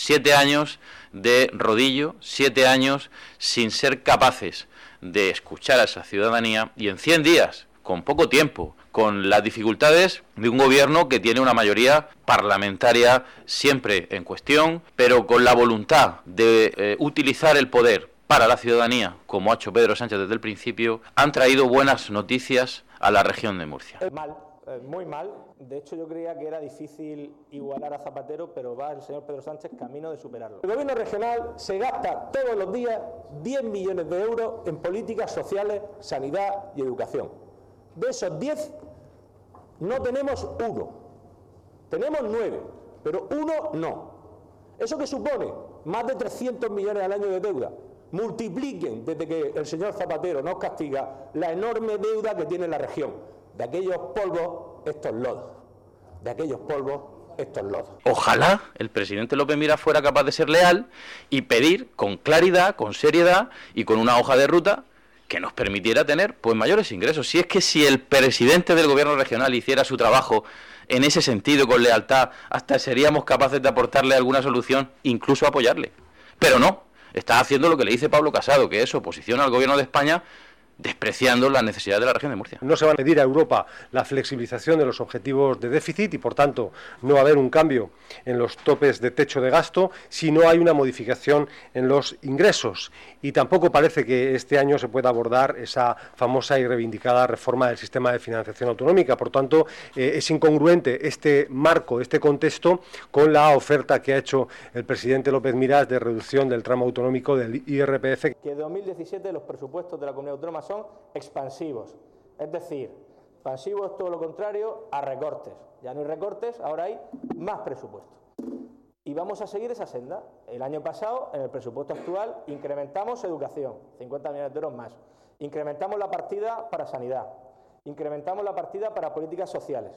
7 años de rodillo, 7 años sin ser capaces de escuchar a esa ciudadanía y en 100 días, con poco tiempo, con las dificultades de un gobierno que tiene una mayoría parlamentaria siempre en cuestión, pero con la voluntad de utilizar el poder para la ciudadanía, como ha hecho Pedro Sánchez desde el principio, han traído buenas noticias a la región de Murcia. Mal, muy mal. De hecho, yo creía que era difícil igualar a Zapatero, pero va el señor Pedro Sánchez camino de superarlo. El gobierno regional se gasta todos los días 10 millones de euros en políticas sociales, sanidad y educación. De esos 10, no tenemos uno. Tenemos 9, pero uno no. ¿Eso qué supone? Más de 300 millones al año de deuda. Multipliquen, desde que el señor Zapatero nos castiga, la enorme deuda que tiene la región. De aquellos polvos, estos lodos. De aquellos polvos, estos lodos. Ojalá el presidente López Miras fuera capaz de ser leal y pedir con claridad, con seriedad y con una hoja de ruta que nos permitiera tener pues mayores ingresos. Si es que si el presidente del gobierno regional hiciera su trabajo en ese sentido, con lealtad, hasta seríamos capaces de aportarle alguna solución, incluso apoyarle. Pero no, está haciendo lo que le dice Pablo Casado, que es oposición al gobierno de España, despreciando las necesidades de la región de Murcia. No se va a pedir a Europa la flexibilización de los objetivos de déficit y, por tanto, no va a haber un cambio en los topes de techo de gasto si no hay una modificación en los ingresos. Y tampoco parece que este año se pueda abordar esa famosa y reivindicada reforma del sistema de financiación autonómica. Por tanto, es incongruente este marco, este contexto, con la oferta que ha hecho el presidente López Miras de reducción del tramo autonómico del IRPF. Que en 2017 los presupuestos de la comunidad autónoma son expansivos, es decir, expansivos es todo lo contrario a recortes. Ya no hay recortes, ahora hay más presupuesto. Y vamos a seguir esa senda. El año pasado, en el presupuesto actual, incrementamos educación, 50 millones de euros más. Incrementamos la partida para sanidad, incrementamos la partida para políticas sociales.